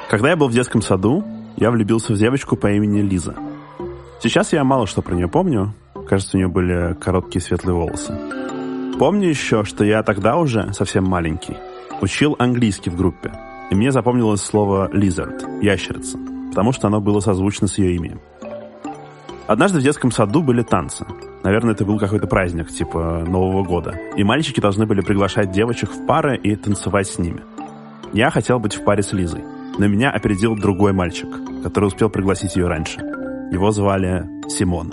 Когда я был в детском саду, я влюбился в девочку по имени Лиза. Сейчас я мало что про нее помню. Кажется, у нее были короткие светлые волосы. Помню еще, что я тогда уже, совсем маленький, учил английский в группе. И мне запомнилось слово «lizard» — ящерица, потому что оно было созвучно с ее именем. Однажды в детском саду были танцы. Наверное, это был какой-то праздник, типа Нового года. И мальчики должны были приглашать девочек в пары и танцевать с ними. Я хотел быть в паре с Лизой. Но меня опередил другой мальчик, который успел пригласить ее раньше. Его звали Симон.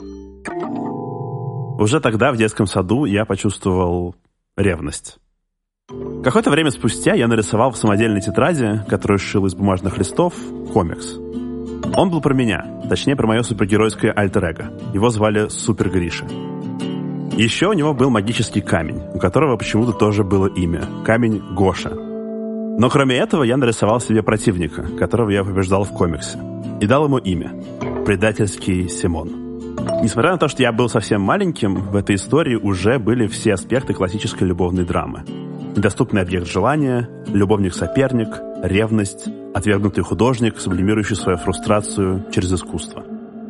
Уже тогда в детском саду я почувствовал ревность. Какое-то время спустя я нарисовал в самодельной тетради, которую сшил из бумажных листов, комикс. Он был про меня, точнее про мое супергеройское альтер-эго. Его звали Супер Гриша. Еще у него был магический камень, у которого почему-то тоже было имя. Камень Гоша. Но кроме этого я нарисовал себе противника, которого я побеждал в комиксе. И дал ему имя. Предательский Симон. Несмотря на то, что я был совсем маленьким, в этой истории уже были все аспекты классической любовной драмы. Недоступный объект желания, любовник-соперник, ревность, отвергнутый художник, сублимирующий свою фрустрацию через искусство.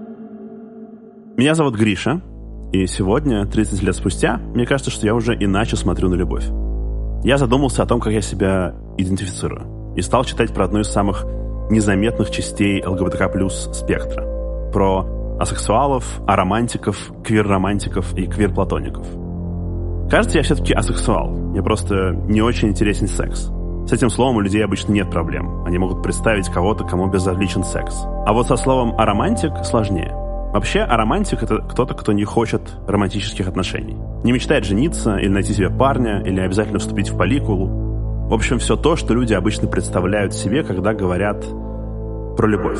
Меня зовут Гриша, и сегодня, 30 лет спустя, мне кажется, что я уже иначе смотрю на любовь. Я задумался о том, как я себя идентифицирую, и стал читать про одну из самых незаметных частей ЛГБТК+ спектра. Про асексуалов, аромантиков, квир-романтиков и квир-платоников. Кажется, я все-таки асексуал. Мне просто не очень интересен секс. С этим словом у людей обычно нет проблем. Они могут представить кого-то, кому безразличен секс. А вот со словом «аромантик» сложнее. Вообще, аромантик — это кто-то, кто не хочет романтических отношений. Не мечтает жениться, или найти себе парня, или обязательно вступить в поликулу. В общем, все то, что люди обычно представляют себе, когда говорят про любовь.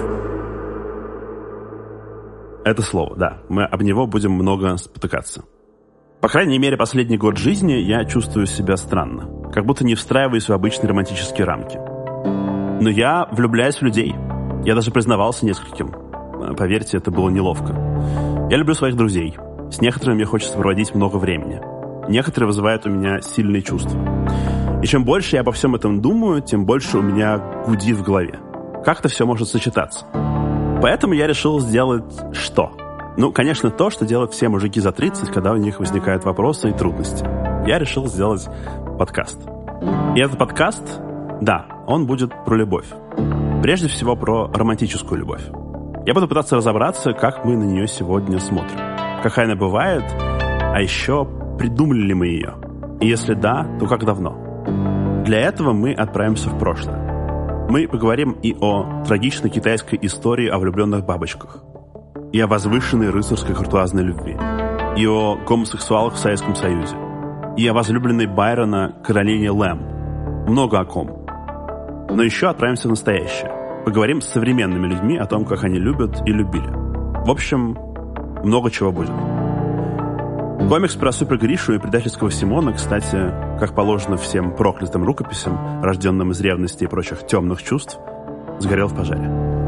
Это слово, да. Мы об него будем много спотыкаться. По крайней мере, последний год жизни я чувствую себя странно. Как будто не встраиваюсь в обычные романтические рамки. Но я влюбляюсь в людей. Я даже признавался нескольким. Поверьте, это было неловко. Я люблю своих друзей. С некоторыми мне хочется проводить много времени. Некоторые вызывают у меня сильные чувства. И чем больше я обо всем этом думаю, тем больше у меня гудит в голове. Как-то все может сочетаться. Поэтому я решил сделать что? Ну, конечно, то, что делают все мужики за 30, когда у них возникают вопросы и трудности. Я решил сделать подкаст. И этот подкаст, да, он будет про любовь. Прежде всего, про романтическую любовь. Я буду пытаться разобраться, как мы на нее сегодня смотрим. Какая она бывает, а еще придумали ли мы ее? И если да, то как давно? Для этого мы отправимся в прошлое. Мы поговорим и о трагичной китайской истории о влюбленных бабочках, и о возвышенной рыцарской куртуазной любви, и о гомосексуалах в Советском Союзе, и о возлюбленной Байрона Каролине Лэм. Много о ком. Но еще отправимся в настоящее. Поговорим с современными людьми о том, как они любят и любили. В общем, много чего будет. Комикс про Супер Гришу и предательского Симона, кстати, как положено всем проклятым рукописям, рожденным из ревности и прочих темных чувств, сгорел в пожаре.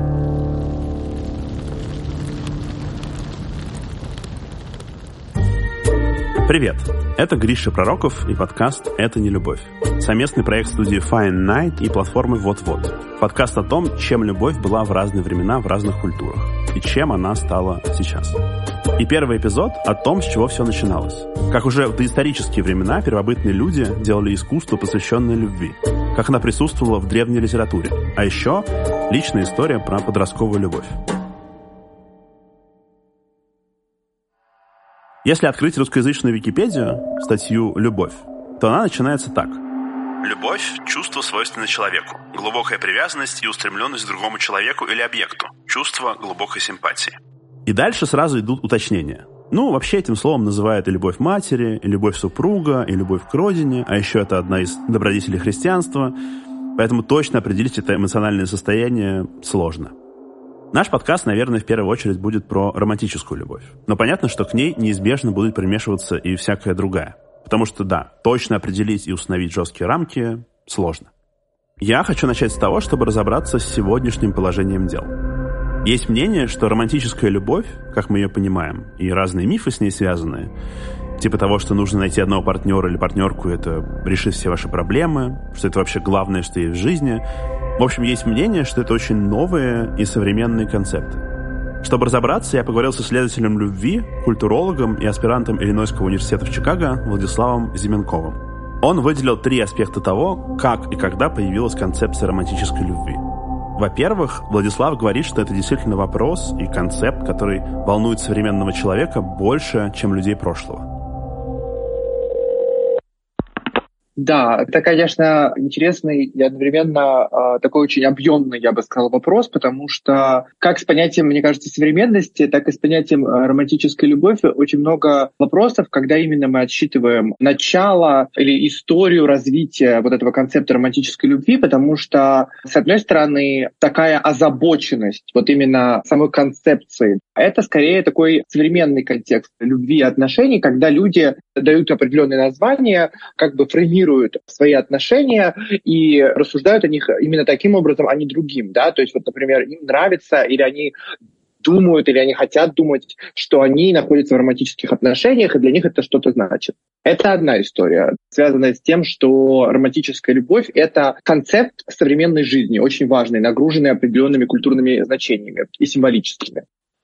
Привет! Это Гриша Пророков и подкаст «Это не любовь». Совместный проект студии Fine Night и платформы Вот-Вот. Подкаст о том, чем любовь была в разные времена в разных культурах и чем она стала сейчас. И первый эпизод о том, с чего все начиналось. Как уже в доисторические времена первобытные люди делали искусство, посвященное любви. Как она присутствовала в древней литературе. А еще личная история про подростковую любовь. Если открыть русскоязычную Википедию, статью «Любовь», то она начинается так. Любовь – чувство, свойственное человеку. Глубокая привязанность и устремленность к другому человеку или объекту. Чувство глубокой симпатии. И дальше сразу идут уточнения. Ну, вообще этим словом называют и любовь матери, и любовь супруга, и любовь к родине, а еще это одна из добродетелей христианства. Поэтому точно определить это эмоциональное состояние сложно. Наш подкаст, наверное, в первую очередь будет про романтическую любовь. Но понятно, что к ней неизбежно будет примешиваться и всякая другая. Потому что, да, точно определить и установить жесткие рамки сложно. Я хочу начать с того, чтобы разобраться с сегодняшним положением дел. Есть мнение, что романтическая любовь, как мы ее понимаем, и разные мифы с ней связанные, типа того, что нужно найти одного партнера или партнерку, это решит все ваши проблемы, что это вообще главное, что есть в жизни, В общем, есть мнение, что это очень новые и современные концепты. Чтобы разобраться, я поговорил с исследователем любви, культурологом и аспирантом Иллинойского университета в Чикаго Владиславом Зименковым. Он выделил 3 аспекта того, как и когда появилась концепция романтической любви. Во-первых, Владислав говорит, что это действительно вопрос и концепт, который волнует современного человека больше, чем людей прошлого. Да, это, конечно, интересный и одновременно такой очень объемный, я бы сказал, вопрос, потому что как с понятием, мне кажется, современности, так и с понятием романтической любви очень много вопросов, когда именно мы отсчитываем начало или историю развития вот этого концепта романтической любви, потому что, с одной стороны, такая озабоченность вот именно самой концепции, это скорее такой современный контекст любви и отношений, когда люди дают определенные названия, как бы формируют свои отношения и рассуждают о них именно таким образом, а не другим. Да? То есть, вот, например, им нравится или они думают, или они хотят думать, что они находятся в романтических отношениях, и для них это что-то значит. Это одна история, связанная с тем, что романтическая любовь — это концепт современной жизни, очень важный, нагруженный определенными культурными значениями и символическими.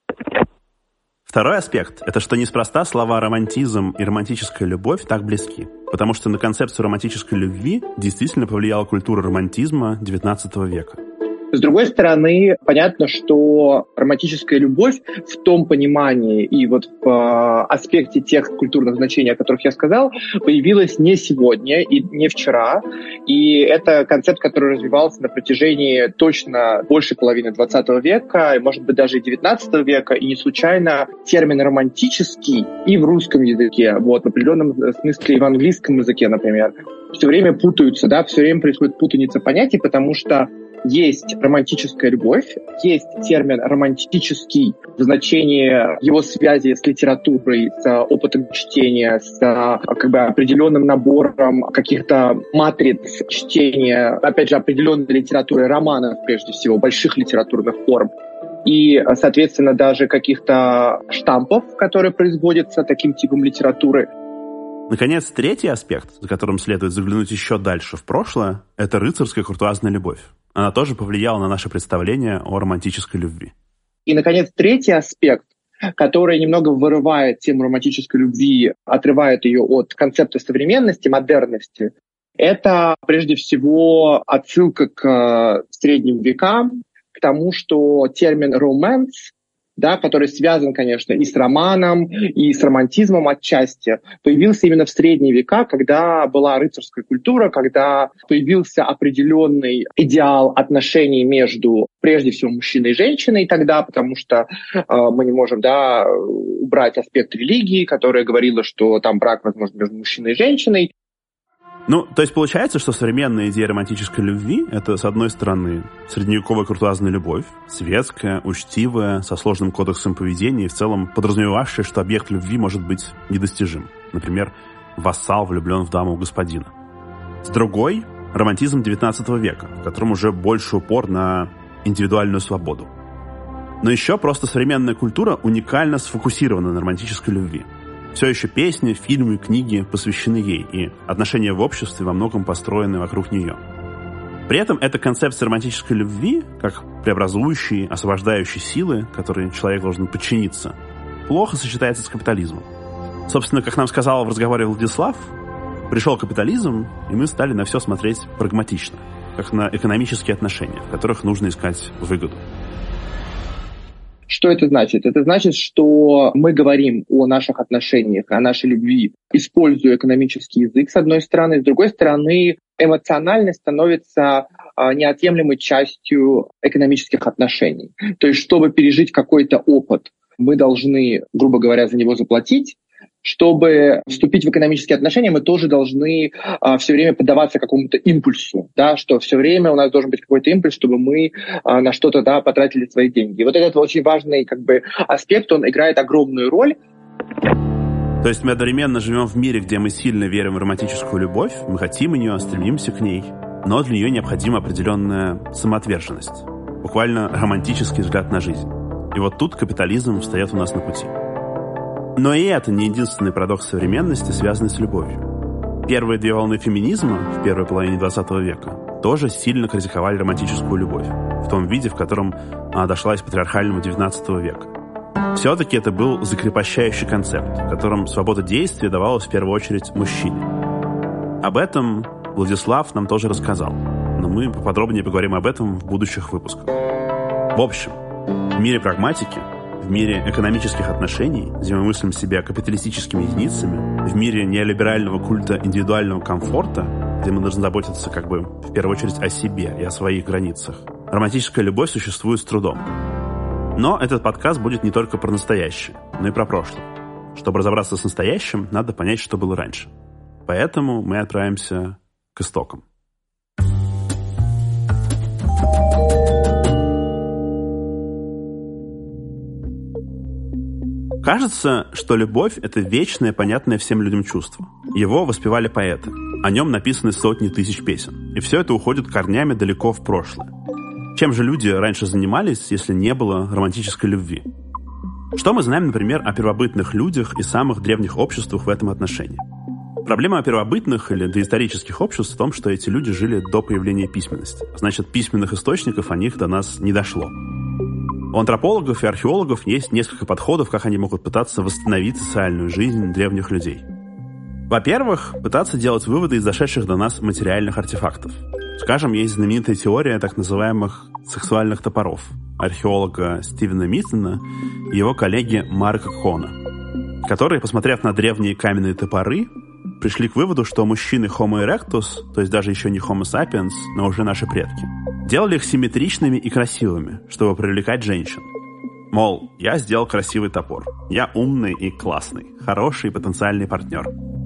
Второй аспект — это что неспроста слова «романтизм» и «романтическая любовь» так близки, потому что на концепцию романтической любви действительно повлияла культура романтизма XIX века. С другой стороны, понятно, что романтическая любовь в том понимании и вот в аспекте тех культурных значений, о которых я сказал, появилась не сегодня и не вчера. И это концепт, который развивался на протяжении точно большей половины XX века, может быть, даже и XIX века. И не случайно термин «романтический» и в русском языке, вот, в определенном смысле и в английском языке, например, все время путаются, да, все время происходит путаница понятий, потому что есть романтическая любовь, есть термин «романтический» в значении его связи с литературой, с опытом чтения, с как бы определенным набором каких-то матриц чтения, опять же, определенной литературы, романов, прежде всего, больших литературных форм. И, соответственно, даже каких-то штампов, которые производятся таким типом литературы. Наконец, третий аспект, за которым следует заглянуть еще дальше в прошлое, это рыцарская куртуазная любовь. Она тоже повлияла на наше представление о романтической любви. И, наконец, третий аспект, который немного вырывает тему романтической любви, отрывает ее от концепта современности, модерности, это, прежде всего, отсылка к средним векам, к тому, что термин «romance», да, который связан, конечно, и с романом, и с романтизмом отчасти, появился именно в средние века, когда была рыцарская культура, когда появился определенный идеал отношений между, прежде всего, мужчиной и женщиной тогда, потому что мы не можем, да, убрать аспект религии, которая говорила, что там брак возможен между мужчиной и женщиной. Ну, то есть получается, что современная идея романтической любви — это, с одной стороны, средневековая куртуазная любовь, светская, учтивая, со сложным кодексом поведения и в целом подразумевавшая, что объект любви может быть недостижим. Например, вассал влюблен в даму господина. С другой — романтизм XIX века, в котором уже больше упор на индивидуальную свободу. Но еще просто современная культура уникально сфокусирована на романтической любви. Все еще песни, фильмы, книги посвящены ей, и отношения в обществе во многом построены вокруг нее. При этом эта концепция романтической любви, как преобразующей, освобождающей силы, которой человек должен подчиниться, плохо сочетается с капитализмом. Собственно, как нам сказал в разговоре Владислав, пришел капитализм, и мы стали на все смотреть прагматично, как на экономические отношения, в которых нужно искать выгоду. Что это значит? Это значит, что мы говорим о наших отношениях, о нашей любви, используя экономический язык, с одной стороны. С другой стороны, эмоциональность становится неотъемлемой частью экономических отношений. То есть, чтобы пережить какой-то опыт, мы должны, грубо говоря, за него заплатить. Чтобы вступить в экономические отношения, мы тоже должны все время поддаваться какому-то импульсу, да, что все время у нас должен быть какой-то импульс, чтобы мы на что-то, да, потратили свои деньги. И вот этот очень важный как бы аспект, он играет огромную роль. То есть мы одновременно живем в мире, где мы сильно верим в романтическую любовь, мы хотим ее, стремимся к ней, но для нее необходима определенная самоотверженность, буквально романтический взгляд на жизнь. И вот тут капитализм встает у нас на пути. Но и это не единственный парадокс современности, связанный с любовью. первые две волны феминизма в первой половине 20 века тоже сильно критиковали романтическую любовь в том виде, в котором она дошла из патриархального 19 века. Все-таки это был закрепощающий концепт, в котором свобода действия давалась в первую очередь мужчине. Об этом Владислав нам тоже рассказал, но мы поподробнее поговорим об этом в будущих выпусках. В общем, в мире прагматики, в мире экономических отношений, где мы мыслим себя капиталистическими единицами, в мире неолиберального культа индивидуального комфорта, где мы должны заботиться в первую очередь о себе и о своих границах, романтическая любовь существует с трудом. Но этот подкаст будет не только про настоящее, но и про прошлое. Чтобы разобраться с настоящим, надо понять, что было раньше. Поэтому мы отправимся к истокам. Кажется, что любовь — это вечное, понятное всем людям чувство. Его воспевали поэты. О нем написаны сотни тысяч песен. И все это уходит корнями далеко в прошлое. Чем же люди раньше занимались, если не было романтической любви? Что мы знаем, например, о первобытных людях и самых древних обществах в этом отношении? Проблема первобытных или доисторических обществ в том, что эти люди жили до появления письменности. Значит, письменных источников о них до нас не дошло. У антропологов и археологов есть несколько подходов, как они могут пытаться восстановить социальную жизнь древних людей. Во-первых, пытаться делать выводы из дошедших до нас материальных артефактов. Скажем, есть знаменитая теория так называемых сексуальных топоров археолога Стивена Миттена и его коллеги Марка Кона, которые, посмотрев на древние каменные топоры, пришли к выводу, что мужчины Homo erectus, то есть даже еще не Homo sapiens, но уже наши предки, делали их симметричными и красивыми, чтобы привлекать женщин. Мол, я сделал красивый топор, я умный и классный, хороший потенциальный партнер.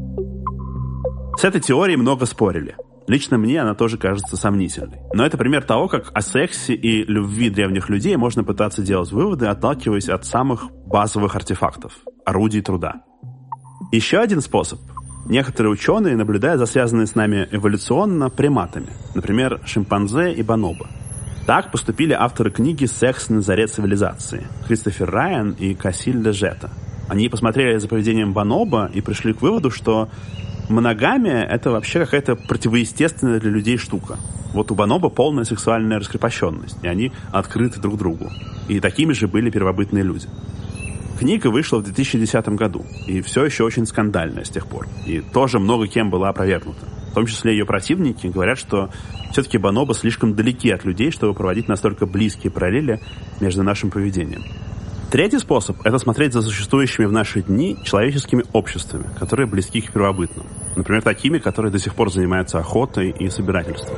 С этой теорией много спорили. Лично мне она тоже кажется сомнительной. Но это пример того, как о сексе и любви древних людей можно пытаться делать выводы, отталкиваясь от самых базовых артефактов, орудий труда. Еще один способ. Некоторые ученые наблюдают за связанными с нами эволюционно приматами, например, шимпанзе и бонобо. Так поступили авторы книги «Секс на заре цивилизации» Кристофер Райан и Кассиль Лежета. Они посмотрели за поведением бонобо и пришли к выводу, что моногамия — это вообще какая-то противоестественная для людей штука. Вот у бонобо полная сексуальная раскрепощенность, и они открыты друг другу. И такими же были первобытные люди. Книга вышла в 2010 году, и все еще очень скандальная с тех пор. И тоже много кем была опровергнута. В том числе ее противники говорят, что все-таки бонобо слишком далеки от людей, чтобы проводить настолько близкие параллели между нашим поведением. Третий способ — это смотреть за существующими в наши дни человеческими обществами, которые близки к первобытным. Например, такими, которые до сих пор занимаются охотой и собирательством.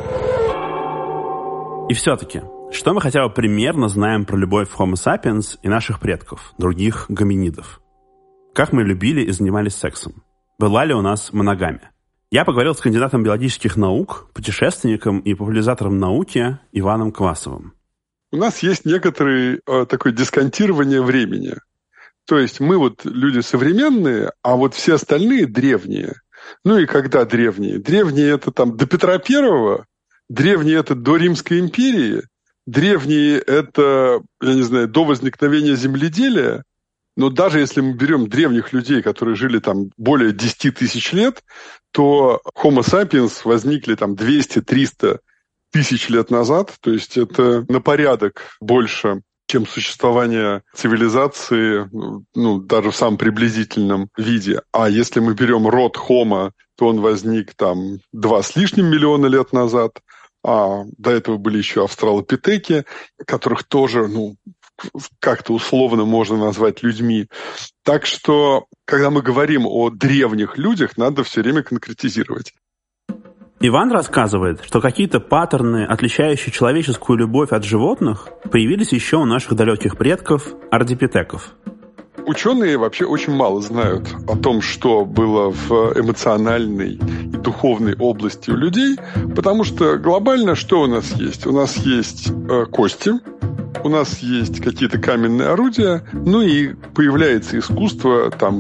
И все-таки, что мы хотя бы примерно знаем про любовь Homo sapiens и наших предков, других гоминидов? Как мы любили и занимались сексом? Была ли у нас моногамия? Я поговорил с кандидатом биологических наук, путешественником и популяризатором науки Иваном Квасовым. У нас есть некоторое такое дисконтирование времени. То есть мы вот люди современные, а вот все остальные древние. Ну и когда древние? Древние — это там до Петра Первого, древние — это до Римской империи, древние — это, я не знаю, до возникновения земледелия. Но даже если мы берем древних людей, которые жили там более 10 тысяч лет, то Homo sapiens возникли там 200-300 тысяч лет назад. То есть это на порядок больше, чем существование цивилизации, ну, даже в самом приблизительном виде. А если мы берем род Homo, то он возник там 2 с лишним миллиона лет назад, а до этого были еще австралопитеки, которых тоже, как-то условно можно назвать людьми. Так что, когда мы говорим о древних людях, надо все время конкретизировать. Иван рассказывает, что какие-то паттерны, отличающие человеческую любовь от животных, появились еще у наших далеких предков ардипитеков. Ученые вообще очень мало знают о том, что было в эмоциональной и духовной области у людей, потому что глобально что у нас есть? У нас есть кости, у нас есть какие-то каменные орудия, ну и появляется искусство там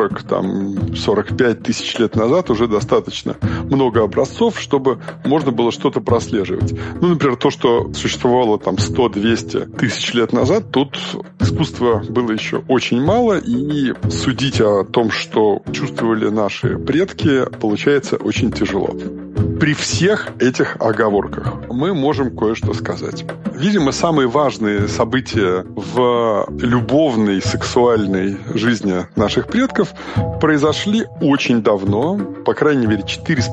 40-45 тысяч лет назад, уже достаточно много образцов, чтобы можно было что-то прослеживать. Ну, например, то, что существовало там 100-200 тысяч лет назад, тут искусства было еще очень мало, и судить о том, что чувствовали наши предки, получается очень тяжело. При всех этих оговорках мы можем кое-что сказать. Видимо, самые важные события в любовной, сексуальной жизни наших предков произошли очень давно, по крайней мере,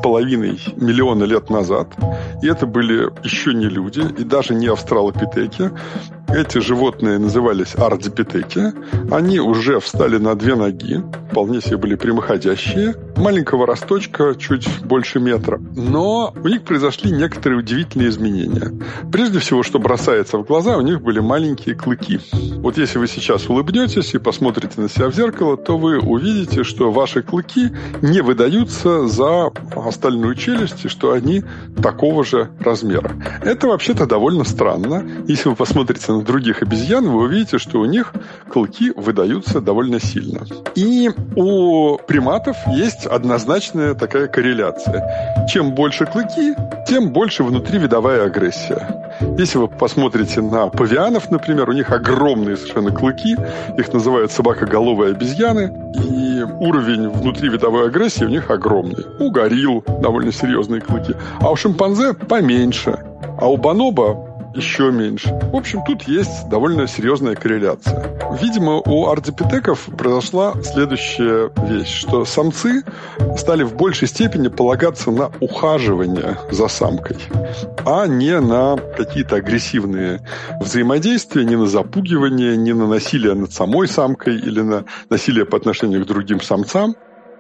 4,5 миллиона лет назад. И это были еще не люди, и даже не австралопитеки. Эти животные назывались ардипитеки. Они уже встали на 2 ноги, вполне себе были прямоходящие, маленького росточка, чуть больше метра. Но у них произошли некоторые удивительные изменения. Прежде всего, что бросается в глаза, у них были маленькие клыки. Вот если вы сейчас улыбнетесь и посмотрите на себя в зеркало, то вы увидите, что ваши клыки не выдаются за остальную челюсть, и что они такого же размера. Это вообще-то довольно странно. Если вы посмотрите на других обезьян, вы увидите, что у них клыки выдаются довольно сильно. И у приматов есть однозначная такая корреляция. Чем больше клыки, тем больше внутривидовая агрессия. Если вы посмотрите на павианов, например, у них огромные совершенно клыки, их называют собакоголовые обезьяны, и уровень внутривидовой агрессии у них огромный. У горилл довольно серьезные клыки, а у шимпанзе поменьше, а у бонобо еще меньше. В общем, тут есть довольно серьезная корреляция. Видимо, у ардипитеков произошла следующая вещь, что самцы стали в большей степени полагаться на ухаживание за самкой, а не на какие-то агрессивные взаимодействия, не на запугивание, не на насилие над самой самкой или на насилие по отношению к другим самцам.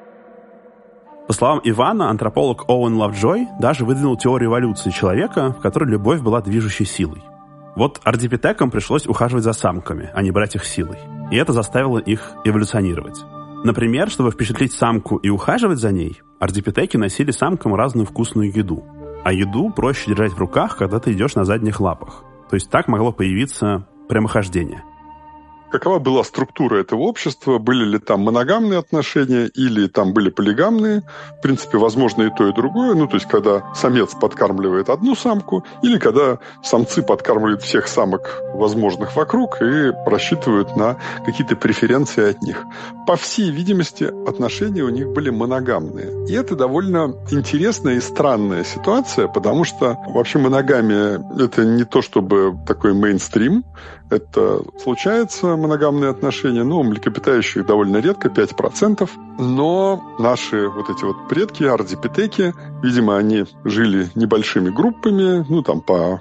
По словам Ивана, антрополог Оуэн Лавджой даже выдвинул теорию эволюции человека, в которой любовь была движущей силой. Вот ардипитекам пришлось ухаживать за самками, а не брать их силой. И это заставило их эволюционировать. Например, чтобы впечатлить самку и ухаживать за ней, ардипитеки носили самкам разную вкусную еду. А еду проще держать в руках, когда ты идешь на задних лапах. То есть так могло появиться прямохождение. Какова была структура этого общества? Были ли там моногамные отношения или там были полигамные? В принципе, возможно и то, и другое. Ну, то есть, когда самец подкармливает одну самку или когда самцы подкармливают всех самок возможных вокруг и рассчитывают на какие-то преференции от них. По всей видимости, отношения у них были моногамные. И это довольно интересная и странная ситуация, потому что вообще моногамия – это не то чтобы такой мейнстрим. Это случается, моногамные отношения, но у млекопитающих довольно редко, 5%. Но наши вот эти вот предки, ардипитеки, видимо, они жили небольшими группами, ну, там по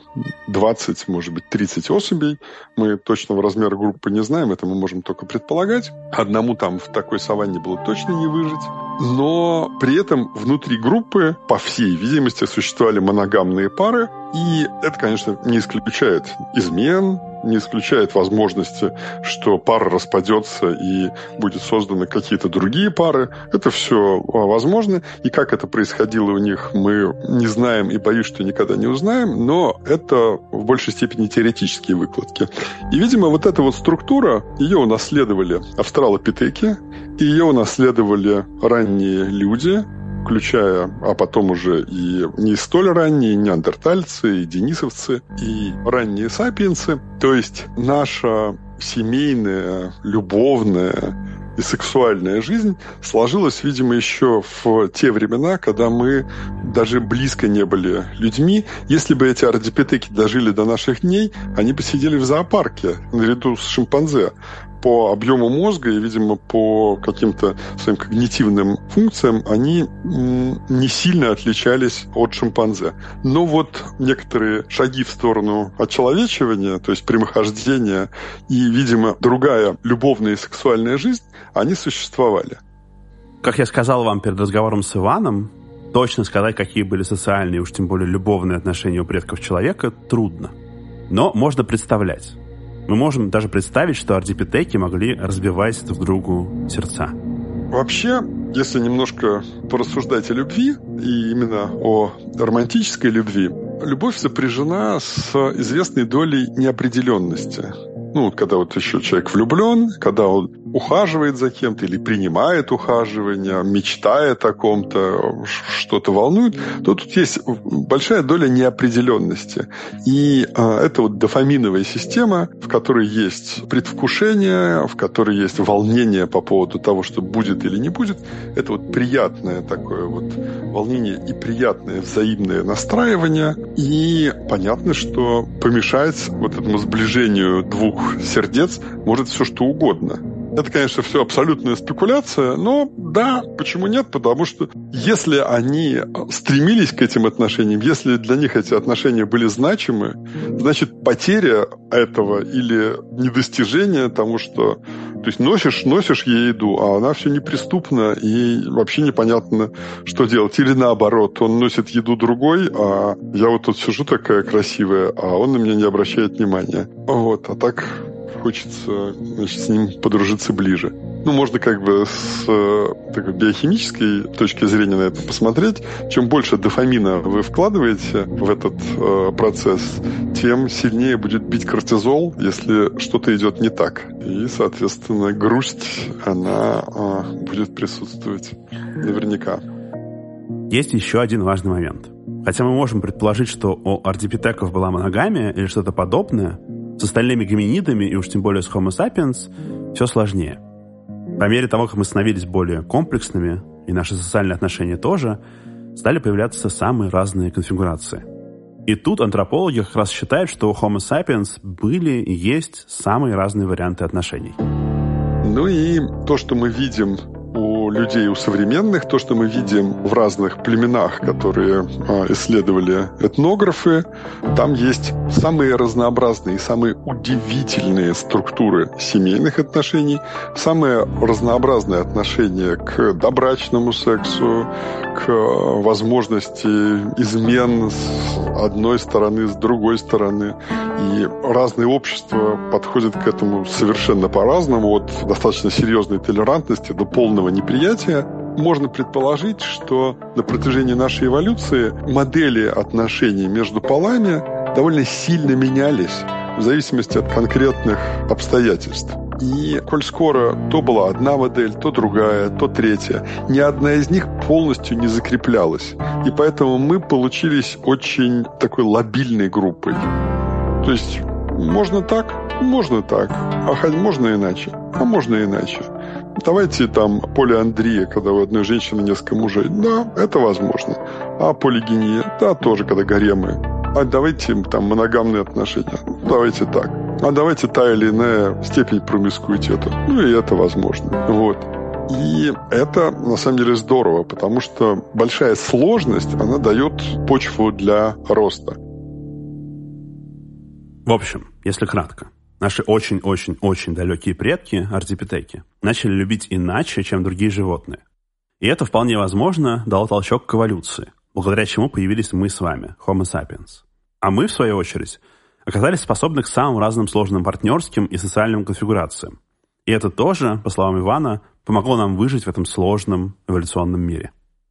20, может быть, 30 особей. Мы точного размера группы не знаем, это мы можем только предполагать. Одному там в такой саванне было точно не выжить. Но при этом внутри группы, по всей видимости, существовали моногамные пары. И это, конечно, не исключает измен, не исключает возможности, что пара распадется и будет созданы какие-то другие пары. Это все возможно. И как это происходило у них, мы не знаем и боюсь, что никогда не узнаем. Но это в большей степени теоретические выкладки. И, видимо, вот эта вот структура, ее унаследовали австралопитеки, ее унаследовали ранние люди, включая, а потом уже и не столь ранние неандертальцы, и денисовцы, и ранние сапиенсы. То есть наша семейная, любовная и сексуальная жизнь сложилась, видимо, еще в те времена, когда мы даже близко не были людьми. Если бы эти ардипитеки дожили до наших дней, они бы сидели в зоопарке наряду с шимпанзе. По объему мозга и, видимо, по каким-то своим когнитивным функциям они не сильно отличались от шимпанзе. Но вот некоторые шаги в сторону очеловечивания, то есть прямохождения и, видимо, другая любовная и сексуальная жизнь, они существовали. Как я сказал вам перед разговором с Иваном, точно сказать, какие были социальные, уж тем более любовные отношения у предков человека, трудно. Но можно представлять. Мы можем даже представить, что ардипитеки могли разбивать друг другу сердца. Вообще, если немножко порассуждать о любви, и именно о романтической любви, любовь сопряжена с известной долей неопределенности. Ну, когда вот еще человек влюблен, когда он ухаживает за кем-то или принимает ухаживание, мечтает о ком-то, что-то волнует, то тут есть большая доля неопределенности. И это вот дофаминовая система, в которой есть предвкушение, в которой есть волнение по поводу того, что будет или не будет. Это вот приятное такое вот волнение и приятное взаимное настраивание. И понятно, что помешать вот этому сближению двух сердец может все что угодно. Это, конечно, все абсолютная спекуляция, но да, почему нет? Потому что если они стремились к этим отношениям, если для них эти отношения были значимы, значит, потеря этого или недостижение тому, что... То есть носишь ей еду, а она все неприступна, и вообще непонятно, что делать. Или наоборот, он носит еду другой, а я вот тут сижу такая красивая, а он на меня не обращает внимания. Вот, а так... хочется, значит, с ним подружиться ближе. Ну, можно как бы с такой биохимической точки зрения на это посмотреть. Чем больше дофамина вы вкладываете в этот процесс, тем сильнее будет бить кортизол, если что-то идет не так. И, соответственно, грусть, она будет присутствовать наверняка. Есть еще один важный момент. Хотя мы можем предположить, что у ардипитеков была моногамия или что-то подобное, с остальными гоминидами, и уж тем более с Homo sapiens, все сложнее. По мере того, как мы становились более комплексными, и наши социальные отношения тоже, стали появляться самые разные конфигурации. И тут антропологи как раз считают, что у Homo sapiens были и есть самые разные варианты отношений. Ну и то, что мы видим у людей, у современных, то, что мы видим в разных племенах, которые исследовали этнографы, там есть самые разнообразные и самые удивительные структуры семейных отношений, самые разнообразные отношения к добрачному сексу, к возможности измен с одной стороны, с другой стороны. И разные общества подходят к этому совершенно по-разному, от достаточно серьезной толерантности до полного неприятия. Можно предположить, что на протяжении нашей эволюции модели отношений между полами довольно сильно менялись в зависимости от конкретных обстоятельств. И коль скоро то была одна модель, то другая, то третья, ни одна из них полностью не закреплялась. И поэтому мы получились очень такой лобильной группой. То есть можно так, а можно иначе, а можно иначе. Давайте там полиандрия, когда у одной женщины несколько мужей. Да, это возможно. А полигения, да, тоже, когда гаремы. А давайте там моногамные отношения. Давайте так. А давайте та или иная степень промискуитета. Ну и это возможно. Вот. И это, на самом деле, здорово, потому что большая сложность, она дает почву для роста. В общем, если кратко, наши очень-очень-очень далекие предки, ардипитеки, начали любить иначе, чем другие животные. И это вполне возможно дало толчок к эволюции, благодаря чему появились мы с вами, Homo sapiens. А мы, в свою очередь, оказались способны к самым разным сложным партнерским и социальным конфигурациям. И это тоже, по словам Ивана, помогло нам выжить в этом сложном эволюционном мире.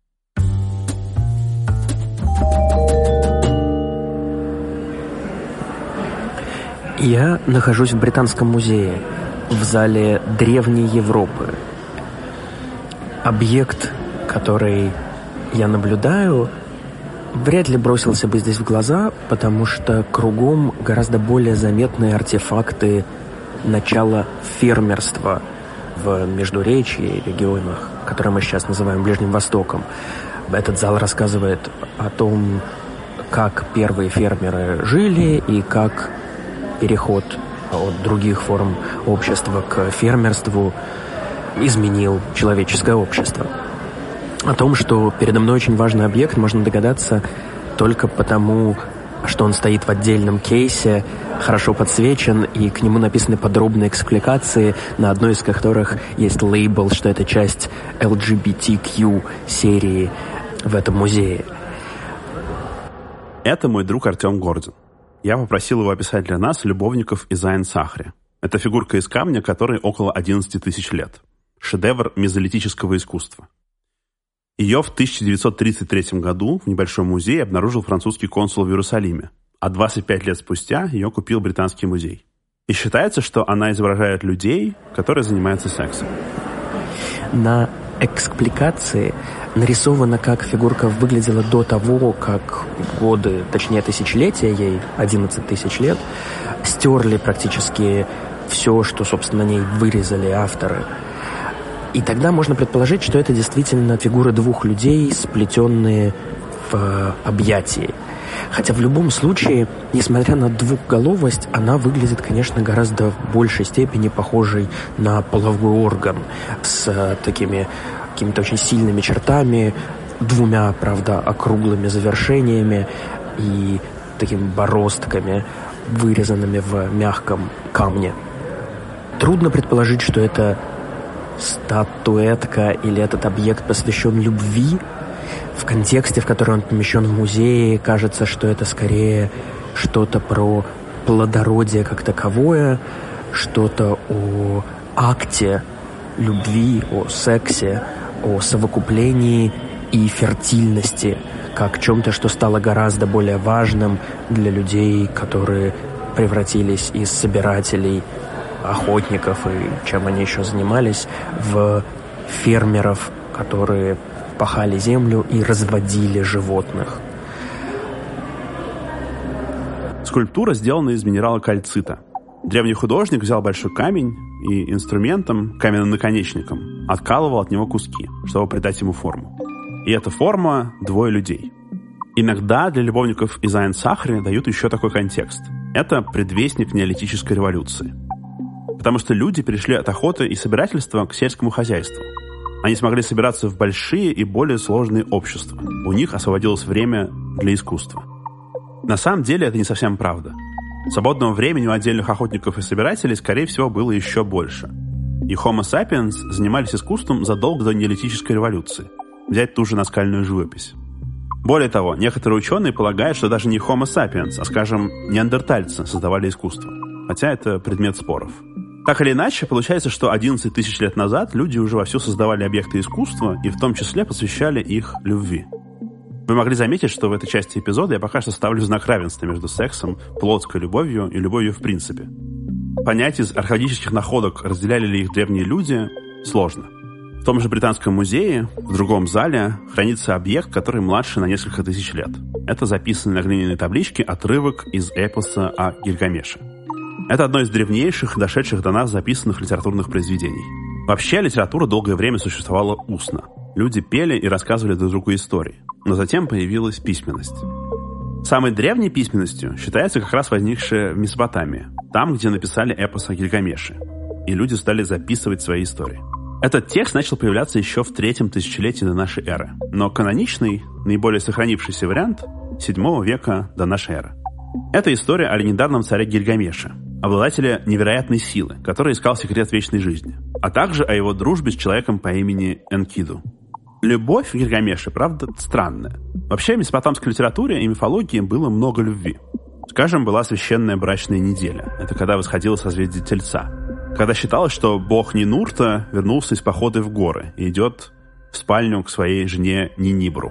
Я нахожусь в Британском музее, в зале Древней Европы. Объект, который я наблюдаю, вряд ли бросился бы здесь в глаза, потому что кругом гораздо более заметные артефакты начала фермерства в Междуречии, регионах, которые мы сейчас называем Ближним Востоком. Этот зал рассказывает о том, как первые фермеры жили и как переход от других форм общества к фермерству изменил человеческое общество. О том, что передо мной очень важный объект, можно догадаться только потому, что он стоит в отдельном кейсе, хорошо подсвечен, и к нему написаны подробные экспликации, на одной из которых есть лейбл, что это часть LGBTQ серии в этом музее. Это мой друг Артем Гордин. Я попросил его описать для нас любовников из Айн-Сахри. Это фигурка из камня, которой около 11 тысяч лет. Шедевр мезолитического искусства. Ее в 1933 году в небольшом музее обнаружил французский консул в Иерусалиме, а 25 лет спустя ее купил британский музей. И считается, что она изображает людей, которые занимаются сексом. На экспликации нарисовано, как фигурка выглядела до того, как годы, точнее тысячелетия, ей 11 тысяч лет, стерли практически все, что, собственно, на ней вырезали авторы. И тогда можно предположить, что это действительно фигуры двух людей, сплетенные в объятии. Хотя в любом случае, несмотря на двухголовость, она выглядит, конечно, гораздо в большей степени похожей на половой орган с такими какими-то очень сильными чертами, двумя, правда, округлыми завершениями и такими бороздками, вырезанными в мягком камне. Трудно предположить, что это статуэтка или этот объект посвящен любви. В контексте, в который он помещен в музее, кажется, что это скорее что-то про плодородие как таковое, что-то о акте любви, о сексе, о совокуплении и фертильности, как чем-то, что стало гораздо более важным для людей, которые превратились из собирателей, охотников и чем они еще занимались, в фермеров, которые пахали землю и разводили животных. Скульптура сделана из минерала кальцита. Древний художник взял большой камень и инструментом, каменным наконечником, откалывал от него куски, чтобы придать ему форму. И эта форма — двое людей. Иногда для любовников из Айн-Сахри дают еще такой контекст. Это предвестник неолитической революции. Потому что люди перешли от охоты и собирательства к сельскому хозяйству. Они смогли собираться в большие и более сложные общества. У них освободилось время для искусства. На самом деле это не совсем правда. Свободного времени у отдельных охотников и собирателей, скорее всего, было еще больше. И Homo sapiens занимались искусством задолго до неолитической революции. Взять ту же наскальную живопись. Более того, некоторые ученые полагают, что даже не Homo sapiens, а, скажем, неандертальцы создавали искусство. Хотя это предмет споров. Так или иначе, получается, что 11 тысяч лет назад люди уже вовсю создавали объекты искусства и в том числе посвящали их любви. Вы могли заметить, что в этой части эпизода я пока что ставлю знак равенства между сексом, плотской любовью и любовью в принципе. Понять из археологических находок, разделяли ли их древние люди, сложно. В том же Британском музее, в другом зале, хранится объект, который младше на несколько тысяч лет. Это записанный на глиняной табличке отрывок из эпоса о Гильгамеше. Это одно из древнейших, дошедших до нас записанных литературных произведений. Вообще, литература долгое время существовала устно. Люди пели и рассказывали друг другу истории. Но затем появилась письменность. Самой древней письменностью считается как раз возникшая в Месопотамии, там, где написали эпос о Гильгамеше. И люди стали записывать свои истории. Этот текст начал появляться еще в 3-м тысячелетии до нашей эры. Но каноничный, наиболее сохранившийся вариант — 7 века до нашей эры. Это история о легендарном царе Гильгамеше, обладателя невероятной силы, который искал секрет вечной жизни, а также о его дружбе с человеком по имени Энкиду. Любовь в Гильгамеше, правда, странная. Вообще в месопотамской литературе и мифологии было много любви. Скажем, была священная брачная неделя. Это когда восходило созвездие Тельца. Когда считалось, что бог Нинурта вернулся из похода в горы и идет в спальню к своей жене Нинибру.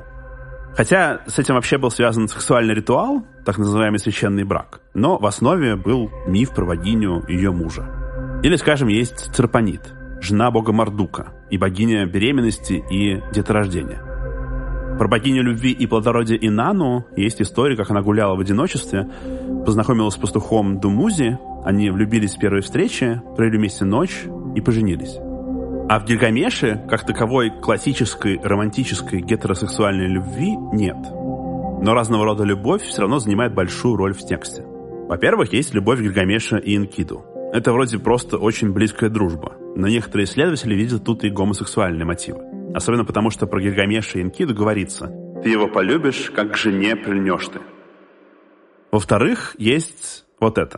Хотя с этим вообще был связан сексуальный ритуал, так называемый священный брак, но в основе был миф про богиню и ее мужа. Или, скажем, есть Церпонит, жена бога Мардука и богиня беременности и деторождения. Про богиню любви и плодородия Инану есть история, как она гуляла в одиночестве, познакомилась с пастухом Думузи, они влюбились с первой встречи, провели вместе ночь и поженились. А в Гильгамеше, как таковой классической романтической гетеросексуальной любви, нет. Но разного рода любовь все равно занимает большую роль в тексте. Во-первых, есть любовь Гильгамеша и Энкиду. Это вроде просто очень близкая дружба, но некоторые исследователи видят тут и гомосексуальные мотивы. Особенно потому, что про Гильгамеша и Энкиду говорится: «Ты его полюбишь, как к жене прильнешь ты». Во-вторых, есть вот это.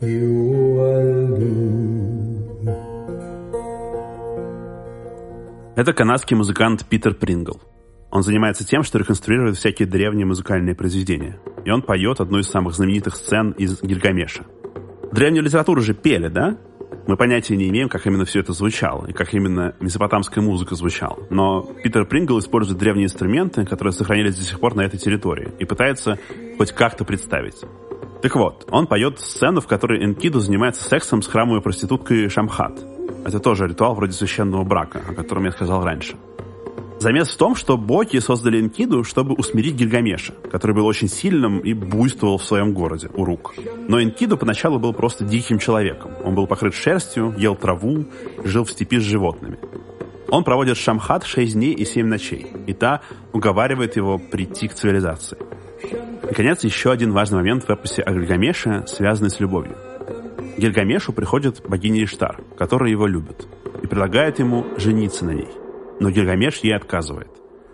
Это канадский музыкант Питер Прингл. Он занимается тем, что реконструирует всякие древние музыкальные произведения. И он поет одну из самых знаменитых сцен из Гильгамеша. Древнюю литературу же пели, да? Мы понятия не имеем, как именно все это звучало, и как именно месопотамская музыка звучала. Но Питер Прингл использует древние инструменты, которые сохранились до сих пор на этой территории, и пытается хоть как-то представить. Так вот, он поет сцену, в которой Энкиду занимается сексом с храмовой проституткой Шамхат. Это тоже ритуал вроде священного брака, о котором я сказал раньше. Замес в том, что боги создали Энкиду, чтобы усмирить Гильгамеша, который был очень сильным и буйствовал в своем городе, Урук. Но Энкиду поначалу был просто диким человеком. Он был покрыт шерстью, ел траву, жил в степи с животными. Он проводит с Шамхат 6 дней и 7 ночей, и та уговаривает его прийти к цивилизации. Наконец, еще один важный момент в эпосе о Гильгамеше, связанный с любовью. К Гильгамешу приходит богиня Иштар, которая его любит, и предлагает ему жениться на ней. Но Гильгамеш ей отказывает.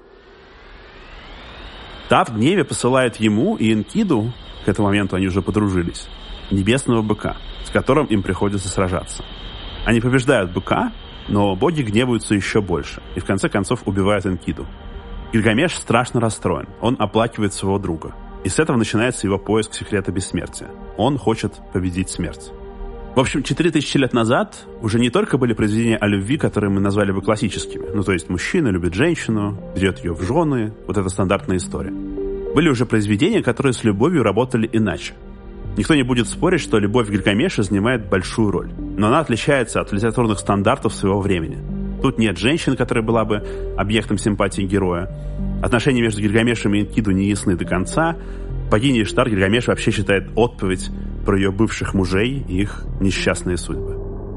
Та в гневе посылает ему и Энкиду, к этому моменту они уже подружились, небесного быка, с которым им приходится сражаться. Они побеждают быка, но боги гневаются еще больше и в конце концов убивают Энкиду. Гильгамеш страшно расстроен, он оплакивает своего друга. И с этого начинается его поиск секрета бессмертия. Он хочет победить смерть. В общем, 4000 лет назад уже не только были произведения о любви, которые мы назвали бы классическими, ну то есть мужчина любит женщину, берет ее в жены, вот это стандартная история. Были уже произведения, которые с любовью работали иначе. Никто не будет спорить, что любовь Гильгамеша занимает большую роль, но она отличается от литературных стандартов своего времени. Тут нет женщины, которая была бы объектом симпатии героя. Отношения между Гильгамешем и Энкиду не ясны до конца. Богиня Иштар Гильгамеш вообще считает отповедь про ее бывших мужей и их несчастные судьбы.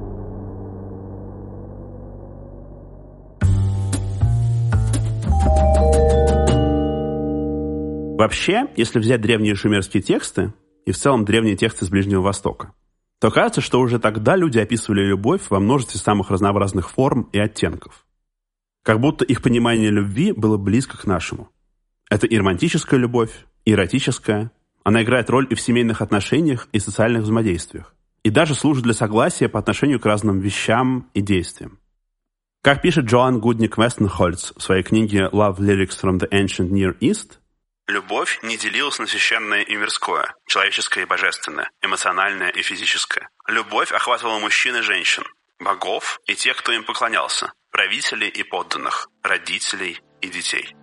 Вообще, если взять древние шумерские тексты и в целом древние тексты с Ближнего Востока, то кажется, что уже тогда люди описывали любовь во множестве самых разнообразных форм и оттенков. Как будто их понимание любви было близко к нашему. Это и романтическая любовь, и эротическая. Она играет роль и в семейных отношениях, и социальных взаимодействиях. И даже служит для согласия по отношению к разным вещам и действиям. Как пишет Джоан Гудник Вестенхольц в своей книге «Love Lyrics from the Ancient Near East», любовь не делилась на священное и мирское, человеческое и божественное, эмоциональное и физическое. Любовь охватывала мужчин и женщин, богов и тех, кто им поклонялся, правителей и подданных, родителей и детей.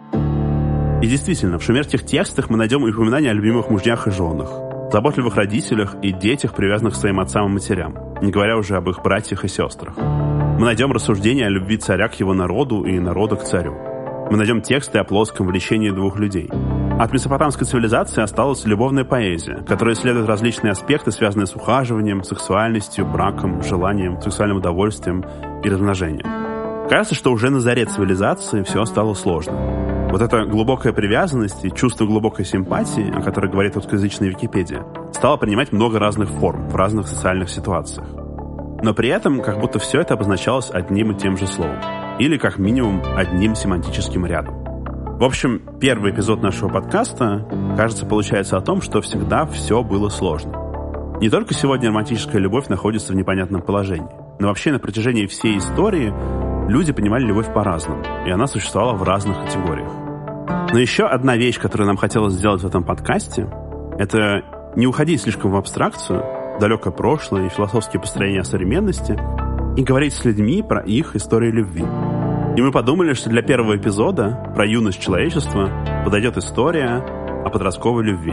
И действительно, в шумерских текстах мы найдем упоминания о любимых мужьях и женах, заботливых родителях и детях, привязанных к своим отцам и матерям, не говоря уже об их братьях и сестрах. Мы найдем рассуждения о любви царя к его народу и народа к царю. Мы найдем тексты о плоском влечении двух людей. От месопотамской цивилизации осталась любовная поэзия, которая исследует различные аспекты, связанные с ухаживанием, сексуальностью, браком, желанием, сексуальным удовольствием и размножением. Кажется, что уже на заре цивилизации все стало сложно. Вот эта глубокая привязанность и чувство глубокой симпатии, о которой говорит русскоязычная Википедия, стало принимать много разных форм в разных социальных ситуациях. Но при этом как будто все это обозначалось одним и тем же словом. Или, как минимум, одним семантическим рядом. В общем, первый эпизод нашего подкаста, кажется, получается о том, что всегда все было сложно. Не только сегодня романтическая любовь находится в непонятном положении, но вообще на протяжении всей истории люди понимали любовь по-разному, и она существовала в разных категориях. Но еще одна вещь, которую нам хотелось сделать в этом подкасте, это не уходить слишком в абстракцию, далекое прошлое и философские построения о современности, и говорить с людьми про их историю любви. И мы подумали, что для первого эпизода про юность человечества подойдет история о подростковой любви.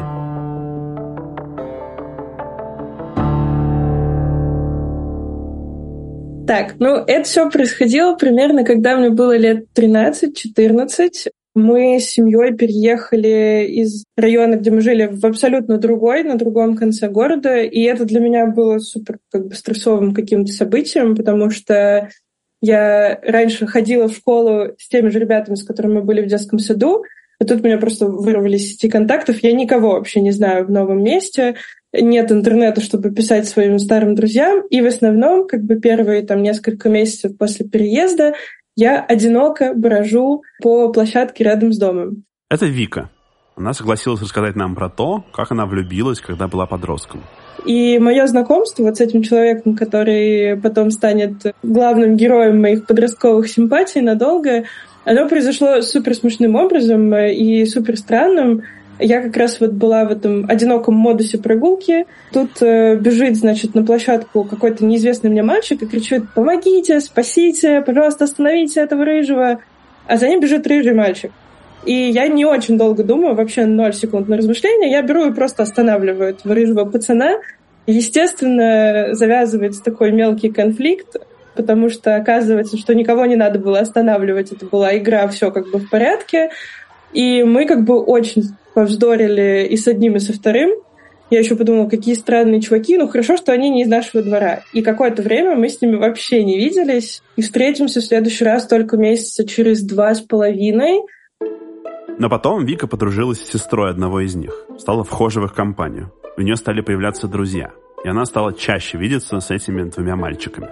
Так, это все происходило примерно, когда мне было лет 13-14. Мы с семьей переехали из района, где мы жили, в абсолютно другой, на другом конце города. И это для меня было супер стрессовым каким-то событием, потому что я раньше ходила в школу с теми же ребятами, с которыми мы были в детском саду, а тут меня просто вырвали из сети контактов. Я никого вообще не знаю в новом месте. Нет интернета, чтобы писать своим старым друзьям. И в основном, первые несколько месяцев после переезда я одиноко брожу по площадке рядом с домом. Это Вика. Она согласилась рассказать нам про то, как она влюбилась, когда была подростком. И мое знакомство вот с этим человеком, который потом станет главным героем моих подростковых симпатий надолго, оно произошло супер смешным образом и супер странным. Я как раз вот была в этом одиноком модусе прогулки. Тут бежит, значит, на площадку какой-то неизвестный мне мальчик и кричит: «Помогите, спасите, пожалуйста, остановите этого рыжего». А за ним бежит рыжий мальчик. И я не очень долго думаю, вообще 0 секунд на размышления. Я беру и просто останавливаю этого рыжего пацана. Естественно, завязывается такой мелкий конфликт, потому что оказывается, что никого не надо было останавливать. Это была игра, все как бы в порядке. И мы как бы очень повздорили и с одним, и со вторым. Я еще подумала, какие странные чуваки. Ну, хорошо, что они не из нашего двора. И какое-то время мы с ними вообще не виделись. И встретимся в следующий раз только месяца через 2,5. Но потом Вика подружилась с сестрой одного из них, стала вхожа в их компанию. У нее стали появляться друзья, и она стала чаще видеться с этими 2 мальчиками.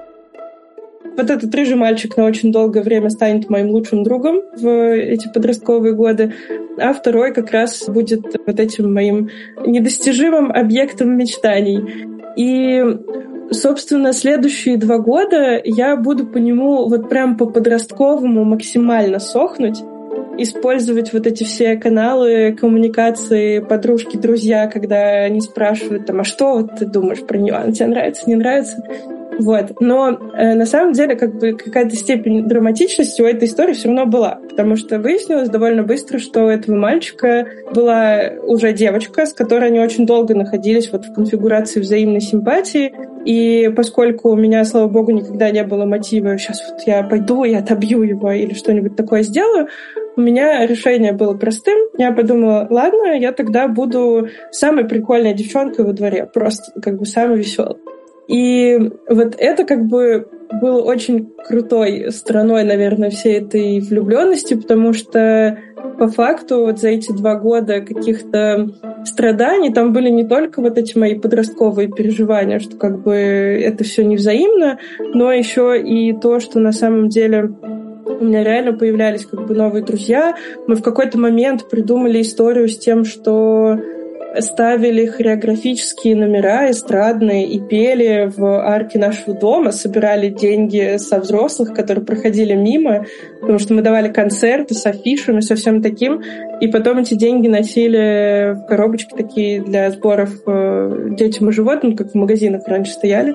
Вот этот рыжий мальчик на очень долгое время станет моим лучшим другом в эти подростковые годы, а второй как раз будет вот этим моим недостижимым объектом мечтаний. И, собственно, следующие 2 года я буду по нему вот прям по-подростковому максимально сохнуть, использовать вот эти все каналы коммуникации, подружки, друзья, когда они спрашивают, там, а что вот ты думаешь про нее? Она тебе нравится, не нравится? Вот. Но на самом деле как бы какая-то степень драматичности у этой истории все равно была, потому что выяснилось довольно быстро, что у этого мальчика была уже девочка, с которой они очень долго находились вот в конфигурации взаимной симпатии. И поскольку у меня, слава богу, никогда не было мотива «сейчас вот я пойду и отобью его» или что-нибудь такое сделаю, у меня решение было простым. Я подумала, ладно, я тогда буду самой прикольной девчонкой во дворе, просто как бы самой веселой. И вот это как бы было очень крутой стороной, наверное, всей этой влюбленности, потому что по факту вот за эти 2 года каких-то страданий там были не только вот эти мои подростковые переживания, что как бы это все невзаимно, но еще и то, что на самом деле у меня реально появлялись как бы новые друзья. Мы в какой-то момент придумали историю с тем, что ставили хореографические номера эстрадные и пели в арке нашего дома, собирали деньги со взрослых, которые проходили мимо, потому что мы давали концерты с афишами, со всем таким, и потом эти деньги носили в коробочки такие для сборов детям и животным, как в магазинах раньше стояли.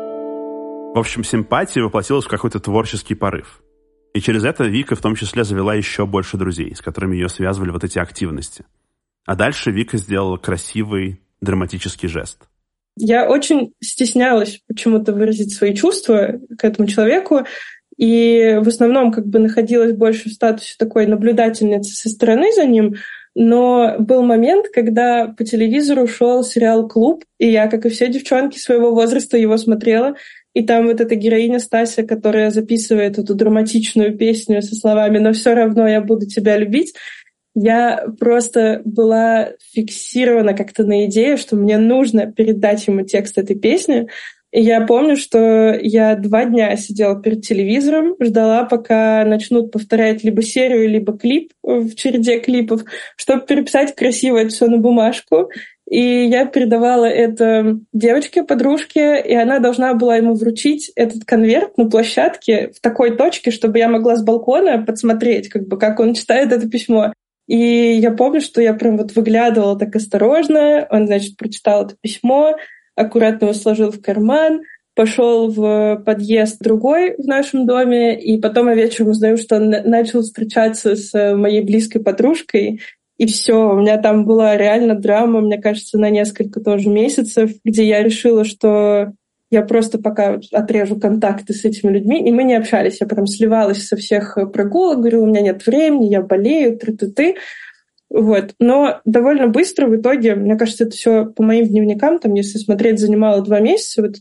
В общем, симпатия воплотилась в какой-то творческий порыв. И через это Вика в том числе завела еще больше друзей, с которыми ее связывали вот эти активности. А дальше Вика сделала красивый, драматический жест. Я очень стеснялась почему-то выразить свои чувства к этому человеку, и в основном как бы находилась больше в статусе такой наблюдательницы со стороны за ним, но был момент, когда по телевизору шел сериал «Клуб», и я, как и все девчонки своего возраста, его смотрела, и там вот эта героиня Стася, которая записывает эту драматичную песню со словами «Но все равно я буду тебя любить», я просто была фиксирована как-то на идее, что мне нужно передать ему текст этой песни. И я помню, что я 2 дня сидела перед телевизором, ждала, пока начнут повторять либо серию, либо клип в череде клипов, чтобы переписать красиво это все на бумажку. И я передавала это девочке, подружке, и она должна была ему вручить этот конверт на площадке в такой точке, чтобы я могла с балкона подсмотреть, как бы, как он читает это письмо. И я помню, что я прям вот выглядывала так осторожно. Он, значит, прочитал это письмо, аккуратно его сложил в карман, пошел в подъезд другой в нашем доме, и потом я вечером узнаю, что он начал встречаться с моей близкой подружкой. И все, у меня там была реально драма, мне кажется, на несколько тоже месяцев, где я решила, что я просто пока отрежу контакты с этими людьми, и мы не общались. Я прям сливалась со всех прогулок, говорю, у меня нет времени, я болею, ты-ты-ты. Вот. Но довольно быстро в итоге, мне кажется, это все по моим дневникам, там, если смотреть, занимало 2 месяца, вот это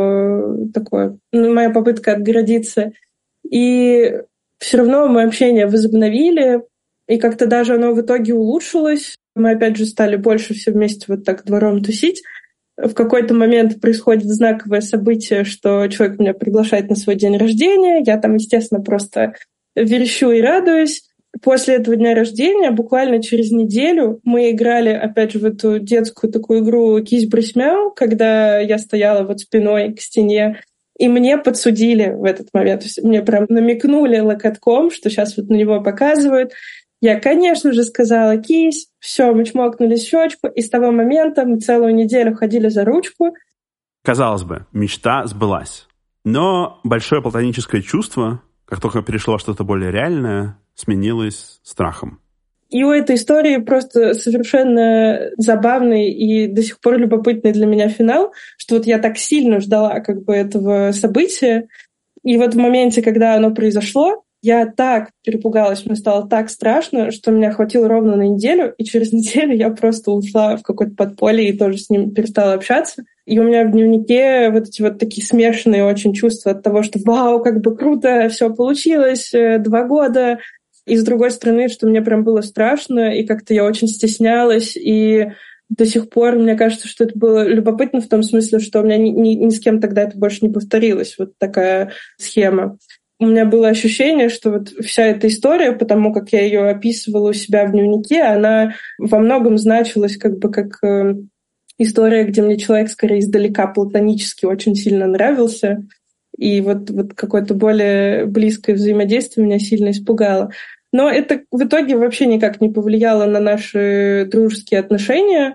моя попытка отгородиться. И все равно мы общение возобновили, и как-то даже оно в итоге улучшилось. Мы опять же стали больше все вместе вот так двором тусить. В какой-то момент происходит знаковое событие, что человек меня приглашает на свой день рождения. Я там, естественно, просто верещу и радуюсь. после этого дня рождения, буквально через неделю, мы играли, опять же, в эту детскую такую игру «Кись-брысь-мяу», когда я стояла вот спиной к стене, и мне подсудили в этот момент. То есть мне прям намекнули локотком, что сейчас вот на него показывают. Я, конечно же, сказала «кись», все, мы чмокнулись в щечку, и с того момента мы целую неделю ходили за ручку. Казалось бы, мечта сбылась. Но большое платоническое чувство, как только перешло во что-то более реальное, сменилось страхом. И у этой истории просто совершенно забавный и до сих пор любопытный для меня финал, что вот я так сильно ждала как бы этого события, и вот в моменте, когда оно произошло, я так перепугалась, мне стало так страшно, что меня хватило ровно на неделю, и через неделю я просто ушла в какое-то подполье и тоже с ним перестала общаться. И у меня в дневнике вот эти вот такие смешанные очень чувства от того, что вау, как бы круто, все получилось, 2 года. И с другой стороны, что мне прям было страшно, и как-то я очень стеснялась, и до сих пор мне кажется, что это было любопытно в том смысле, что у меня ни с кем тогда это больше не повторилось, вот такая схема. У меня было ощущение, что вот вся эта история, потому как я ее описывала у себя в дневнике, она во многом значилась как бы как история, где мне человек скорее издалека платонически очень сильно нравился, и вот какое-то более близкое взаимодействие меня сильно испугало. Но это в итоге вообще никак не повлияло на наши дружеские отношения.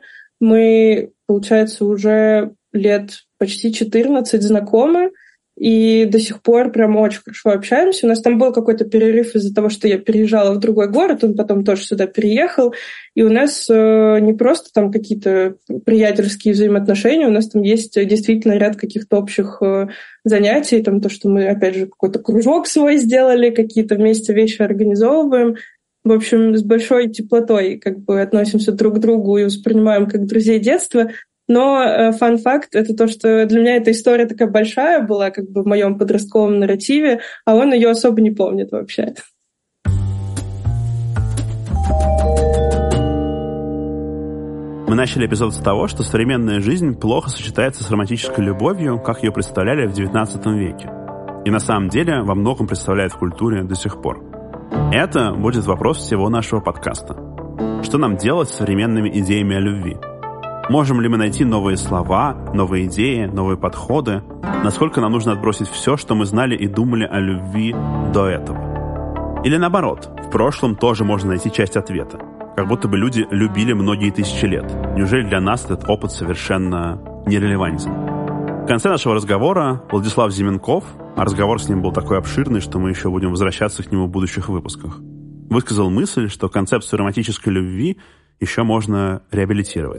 Мы, получается, уже лет почти 14 знакомы, и до сих пор прям очень хорошо общаемся. У нас там был какой-то перерыв из-за того, что я переезжала в другой город, он потом тоже сюда переехал, и у нас не просто там какие-то приятельские взаимоотношения, у нас там есть действительно ряд каких-то общих занятий, там то, что мы, опять же, какой-то кружок свой сделали, какие-то вместе вещи организовываем. В общем, с большой теплотой как бы относимся друг к другу и воспринимаем как друзей детства. Но фан-факт — это то, что для меня эта история такая большая была, как бы в моем подростковом нарративе, а он ее особо не помнит вообще. Мы начали эпизод с того, что современная жизнь плохо сочетается с романтической любовью, как ее представляли в XIX веке. И на самом деле во многом представляет в культуре до сих пор. Это будет вопрос всего нашего подкаста. Что нам делать с современными идеями о любви? Можем ли мы найти новые слова, новые идеи, новые подходы? Насколько нам нужно отбросить все, что мы знали и думали о любви до этого? Или наоборот, в прошлом тоже можно найти часть ответа. Как будто бы люди любили многие тысячи лет. Неужели для нас этот опыт совершенно нерелевантен? В конце нашего разговора Владислав Зименков, а разговор с ним был такой обширный, что мы еще будем возвращаться к нему в будущих выпусках, высказал мысль, что концепцию романтической любви еще можно реабилитировать.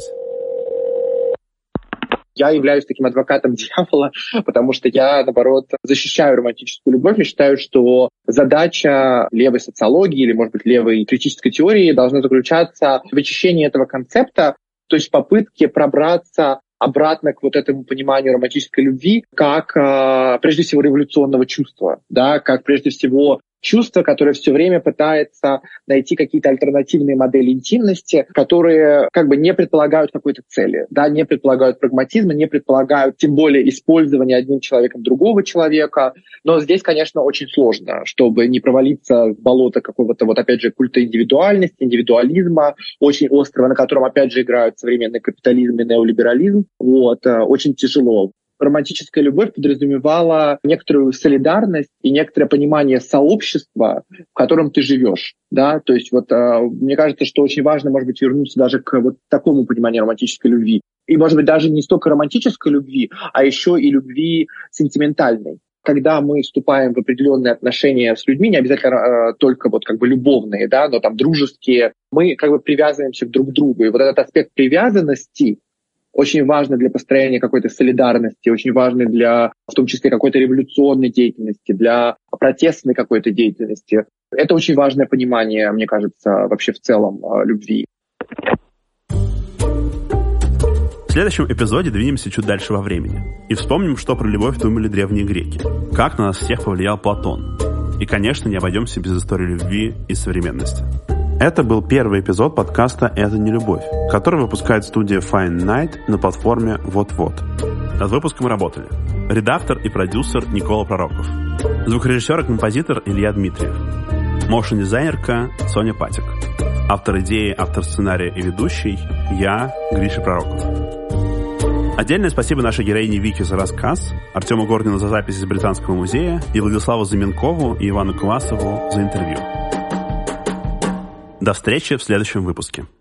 Я являюсь таким адвокатом дьявола, потому что я, наоборот, защищаю романтическую любовь и считаю, что задача левой социологии или, может быть, левой критической теории должна заключаться в очищении этого концепта, то есть в попытке пробраться обратно к вот этому пониманию романтической любви как, прежде всего, революционного чувства, да, как, прежде всего, чувство, которое все время пытается найти какие-то альтернативные модели интимности, которые как бы не предполагают какой-то цели, да, не предполагают прагматизма, не предполагают тем более использования одним человеком другого человека. Но здесь, конечно, очень сложно, чтобы не провалиться в болото какого-то, вот опять же, культа индивидуальности, индивидуализма, очень острого, на котором, опять же, играют современный капитализм и неолиберализм. Вот, очень тяжело. Романтическая любовь подразумевала некоторую солидарность и некоторое понимание сообщества, в котором ты живешь. Да? То есть вот, мне кажется, что очень важно, может быть, вернуться даже к вот такому пониманию романтической любви. И, может быть, даже не столько романтической любви, а еще и любви сентиментальной. Когда мы вступаем в определенные отношения с людьми, не обязательно только вот как бы любовные, да, но там дружеские, мы как бы привязываемся друг к другу. И вот этот аспект привязанности очень важно для построения какой-то солидарности, очень важно для, в том числе, какой-то революционной деятельности, для протестной какой-то деятельности. Это очень важное понимание, мне кажется, вообще в целом любви. В следующем эпизоде двинемся чуть дальше во времени и вспомним, что про любовь думали древние греки, как на нас всех повлиял Платон. И, конечно, не обойдемся без истории любви и современности. Это был первый эпизод подкаста «Это не любовь», который выпускает студия Fine Night на платформе Вот-Вот. Над выпуском работали редактор и продюсер Никола Пророков, звукорежиссер и композитор Илья Дмитриев, Моушн-дизайнерка Соня Патик. Автор идеи, автор сценария и ведущий я, Гриша Пророков. Отдельное спасибо нашей героине Вике за рассказ, Артему Горнину за запись из Британского музея и Владиславу Заменкову и Ивану Квасову за интервью. До встречи в следующем выпуске.